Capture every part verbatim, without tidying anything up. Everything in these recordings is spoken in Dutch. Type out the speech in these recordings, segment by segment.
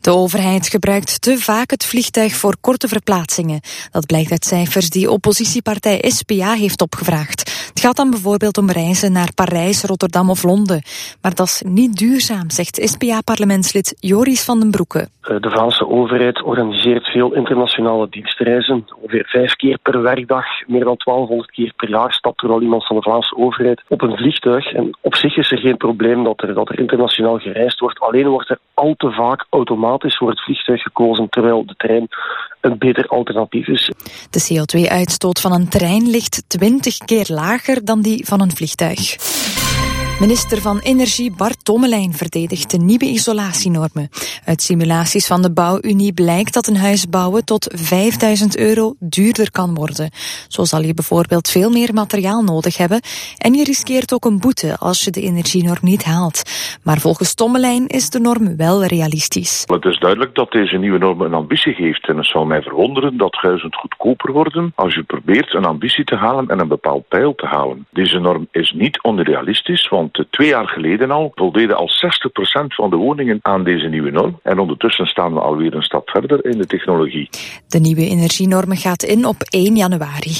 De overheid gebruikt te vaak het vliegtuig voor korte verplaatsingen. Dat blijkt uit cijfers die oppositiepartij S P A heeft opgevraagd. Het gaat dan bijvoorbeeld om reizen naar Parijs, Rotterdam of Londen. Maar dat is niet duurzaam, zegt S P A-parlementslid Joris van den Broeke. De Vlaamse overheid organiseert veel internationale dienstreizen. Ongeveer vijf keer per werkdag, meer dan twaalfhonderd keer per jaar stapt er al iemand van de Vlaamse overheid op een vliegtuig. En op zich is er geen probleem dat er, dat er internationaal gereisd wordt. Alleen wordt er al te vaak automatisch voor het vliegtuig gekozen, terwijl de trein een beter alternatief is. De C O twee uitstoot van een trein ligt twintig keer lager dan die van een vliegtuig. Minister van Energie Bart Tommelijn verdedigt de nieuwe isolatienormen. Uit simulaties van de Bouwunie blijkt dat een huis bouwen tot vijfduizend euro duurder kan worden. Zo zal je bijvoorbeeld veel meer materiaal nodig hebben en je riskeert ook een boete als je de energienorm niet haalt. Maar volgens Tommelijn is de norm wel realistisch. Het is duidelijk dat deze nieuwe norm een ambitie geeft en het zou mij verwonderen dat huizen goedkoper worden als je probeert een ambitie te halen en een bepaald peil te halen. Deze norm is niet onrealistisch, want twee jaar geleden al voldeden al zestig procent van de woningen aan deze nieuwe norm. En ondertussen staan we alweer een stap verder in de technologie. De nieuwe energienormen gaat in op één januari.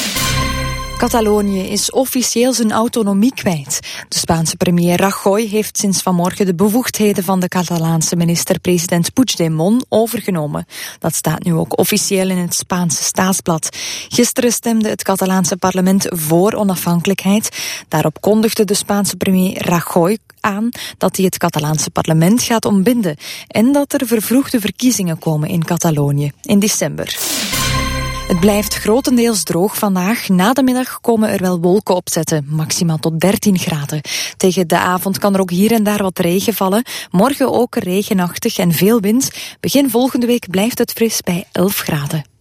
Catalonië is officieel zijn autonomie kwijt. De Spaanse premier Rajoy heeft sinds vanmorgen de bevoegdheden van de Catalaanse minister-president Puigdemont overgenomen. Dat staat nu ook officieel in het Spaanse staatsblad. Gisteren stemde het Catalaanse parlement voor onafhankelijkheid. Daarop kondigde de Spaanse premier Rajoy aan dat hij het Catalaanse parlement gaat ontbinden en dat er vervroegde verkiezingen komen in Catalonië in december. Het blijft grotendeels droog vandaag. Na de middag komen er wel wolken opzetten, maximaal tot dertien graden. Tegen de avond kan er ook hier en daar wat regen vallen. Morgen ook regenachtig en veel wind. Begin volgende week blijft het fris bij elf graden.